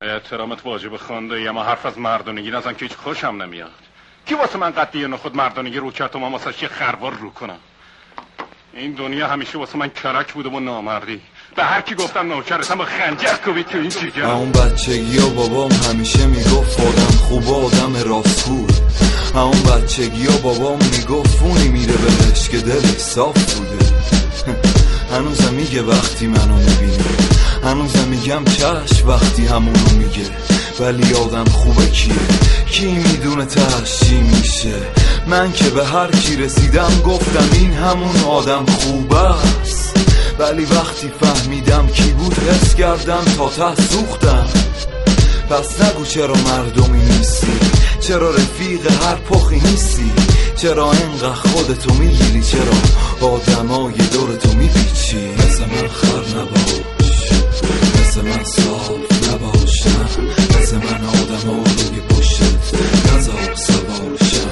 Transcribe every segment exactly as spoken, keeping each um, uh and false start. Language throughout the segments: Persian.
احترامت واجب خونده یا ما حرف از مردونگی نزن که هیچ خوشم نمیاد. کی واسه من قدیه نخود مردونگی رو کرد و من واسه یه خروار رو کنم؟ این دنیا همیشه واسه من کرک بوده و نامردی. به هر کی گفتم نوکرتم با خنجر کوبید تو این جیگر. اون بچگی و بابام همیشه میگفت آدم خوب آدم راستگو. اون بچگی و بابام میگفت فونی میره بهش که دلش صاف بوده. هنوزم میگه وقتی منو میبینه، هنوزم میگم چشم وقتی همونو میگه. ولی آدم خوبه کیه؟ کی میدونه تهش چی میشه؟ من که به هر کی رسیدم گفتم این همون آدم خوبه است. ولی وقتی فهمیدم کی بود حس کردم تا ته سوختم. پس نگو چرا مردمی نیستی، چرا رفیق هر پخی نیستی، چرا انقدر خودتو میگیری، چرا آدمای دورتو میپیچی. مثل من خر نباش، مثل من صاف نباش، نه مثل من آدم ها روی پشتت نزار سوارشم.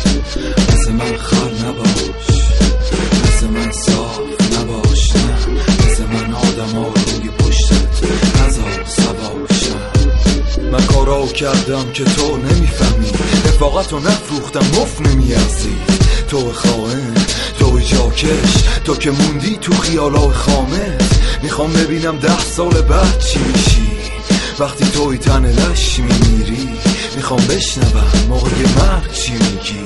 مثل من خر نباش، مثل من صاف نباش، نه مثل من آدم ها روی پشتت نزار سوارشم. من کارا کردم که تو نمیفهمی، رفاقتو نفروختم مف نمیارزی. تو خائن، تو جاکش، تو که موندی تو خیالای خامت. میخوام ببینم ده سال بعد چی میشی وقتی توی تن لش میمیری. میخوام بشنوم موقع مرگ چی میگی.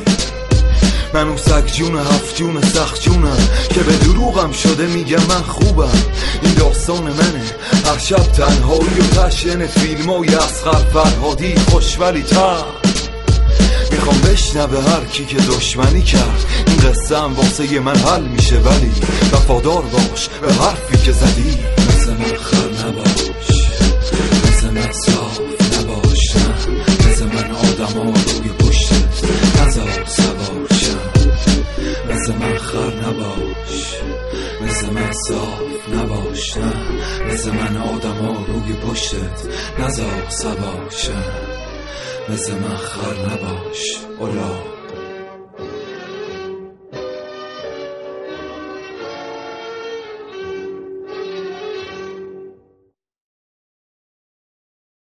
من اون سگ جون هفت جون سخت جونم که به دروغم شده میگم من خوبم. این داستان منه، هر شب تنهایی و تشن فیلم های اصغر فرهادی خوش ولی تر. میخوام بشنوه هر کی که دشمنی کرد. این قصه هم واسه من حل میشه ولی وفادار باش به حرفی که زدی. مثل من خر نباش، مثل من صاف نباش، نه مثل من آدم ها روی پشتت نزار سوارشم. مثل من خر نباش، مثل من صاف نباش، نه مثل من آدم ها روی پشتت نزار سوارشم. مثل من خر نباش اولا.